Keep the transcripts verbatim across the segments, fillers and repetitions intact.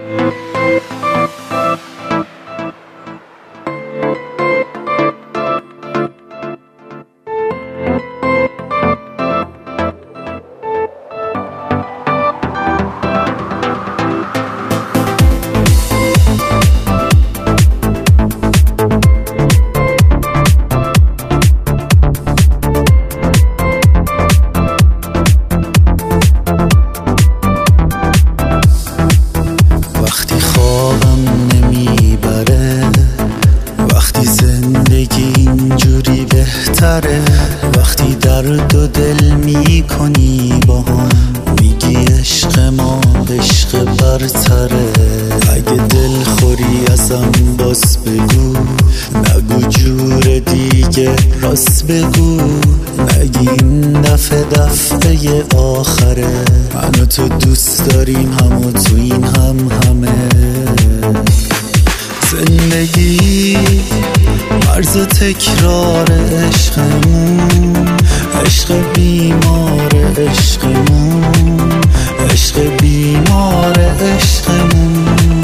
وقتی درد و دل می کنی با هم میگی عشق ما عشق برتره. اگه دل خوری ازم باز بگو، نگو جور دیگه راست بگو، نگی این دفعه دفعه آخره. من و تو دوست داریم هم و تو این هم همه. زندگی مرز تکرار عشقمون، عشق بیمار عشقمون، عشق بیمار عشقمون.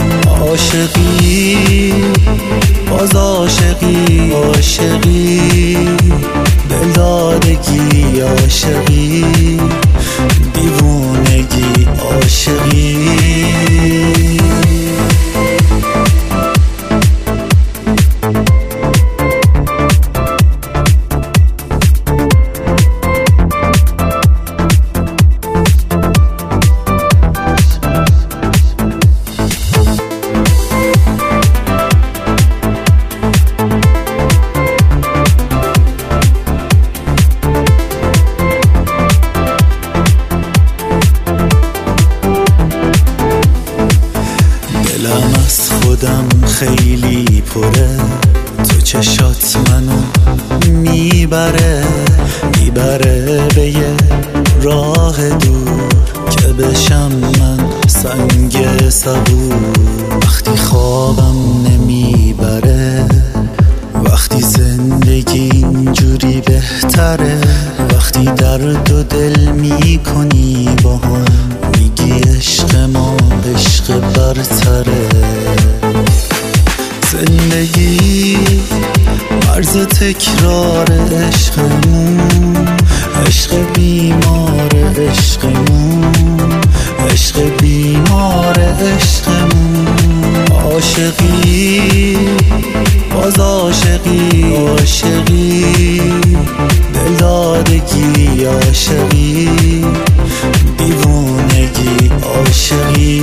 عاشقی باز عاشقی، عاشقی دلدادگی، عاشقی دیوونگی، عاشقی. دلم از خودم خیلی پره، تو چشات منو میبره، میبره به یه راه دور که بشم من سنگ صبور. وقتی خوابم نمیبره، وقتی زندگی اینجوری بهتره، وقتی درد و دل میکنی با هم میگی عشق ما عشق برتره. زندگی مرز تکرار عشقمون، عشق بیمار عشقمون، عشق بیمار عشقمون. عاشقی باز عاشقی، عاشقی دلدادگی، عاشقی دیوونگی، عاشقی.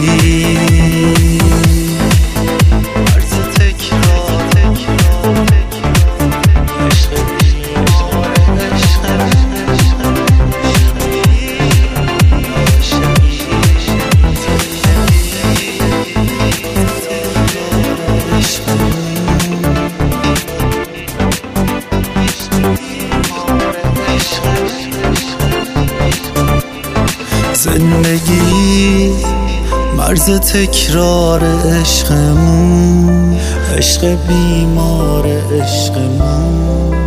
زندگی مرز تکرار عشقمون، عشق بیمار عشقمون.